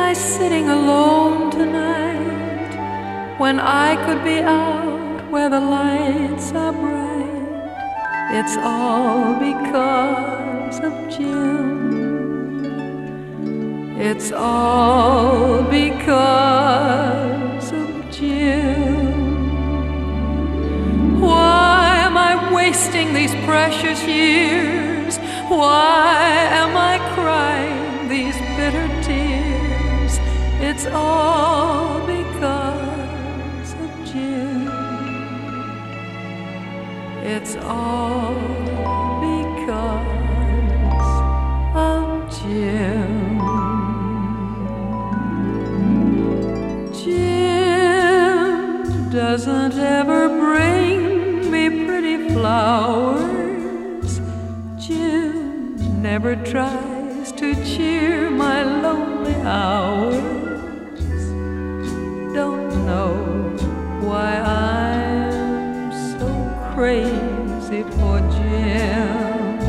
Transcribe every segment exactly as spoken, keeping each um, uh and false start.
I sitting alone tonight when I could be out where the lights are bright? It's all because of Jim. It's all because of Jim. Why am I wasting these precious years? Why am I crying these bitter tears? It's all because of Jim. It's all because of Jim. Jim doesn't ever bring me pretty flowers. Jim never tries to cheer my lonely hours. Don't know why I'm so crazy for Jim.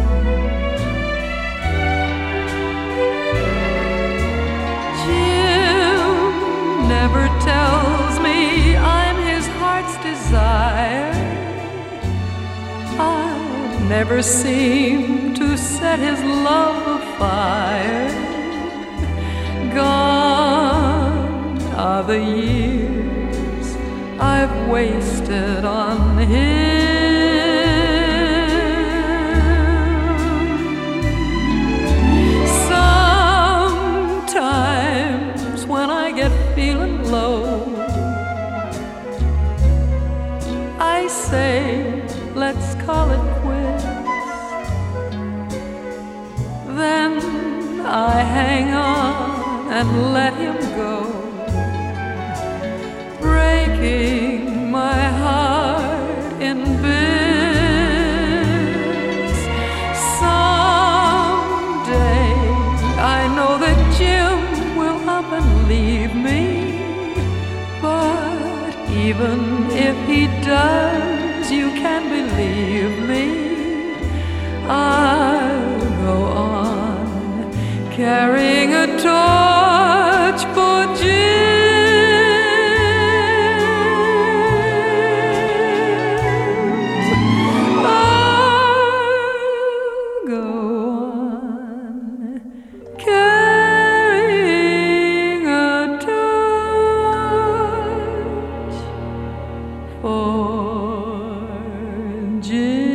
Jim never tells me I'm his heart's desire. I've never seemed to set his love afire. Gone are the years I've wasted on him. Sometimes when I get feeling low, I say, let's call it quits. Then I hang on and let him go, breaking my heart in bits. Someday I know that Jim will up and leave me, but even if he does, you can believe me, I'll go on carrying a torch for Jim. I'll go on carrying a torch for Jim.